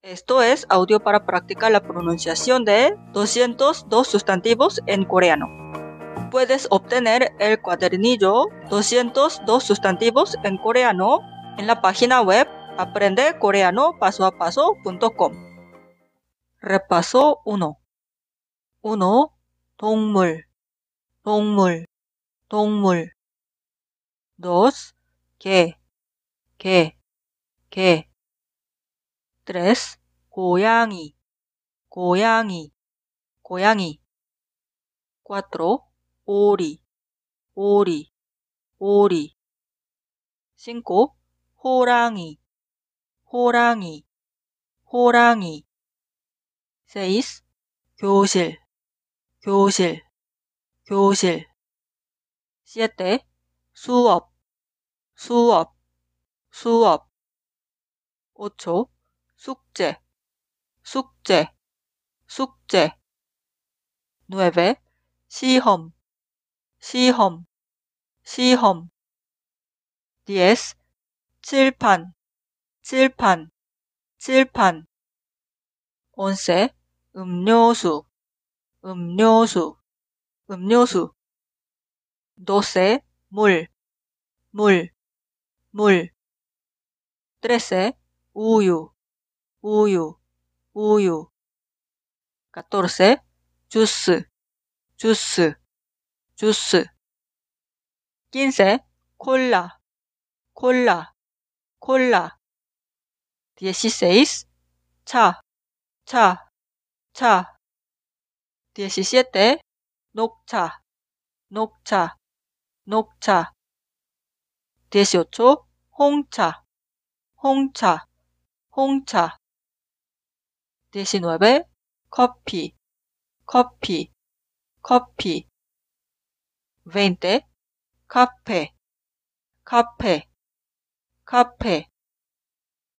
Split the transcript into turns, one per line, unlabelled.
Esto es audio para practicar la pronunciación de 202 sustantivos en coreano. Puedes obtener el cuadernillo 202 sustantivos en coreano en la página web aprendecoreanopasoapaso.com. Repaso 1. 1. 동물, 동물, 동물. 2. 개, 개, 개. 3. 고양이, 고양이, 고양이. 4. 오리, 오리, 오리. 5. 호랑이, 호랑이, 호랑이. 6. 교실, 교실, 교실. 7. 수업, 수업, 수업. 8. 숙제, 숙제, 숙제. 9. 시험, 시험, 시험. 10. 칠판, 칠판, 칠판. 11. 음료수, 음료수, 음료수. 12. 물, 물, 물. 13. 우유, 우유, 우유. 14. 주스, 주스, 주스. 15. 콜라, 콜라, 콜라. 16. 차, 차, 차. 17. 녹차, 녹차, 녹차. 18. 홍차, 홍차, 홍차. 19. 커피, 커피, 커피. 20. 카페, 카페, 카페.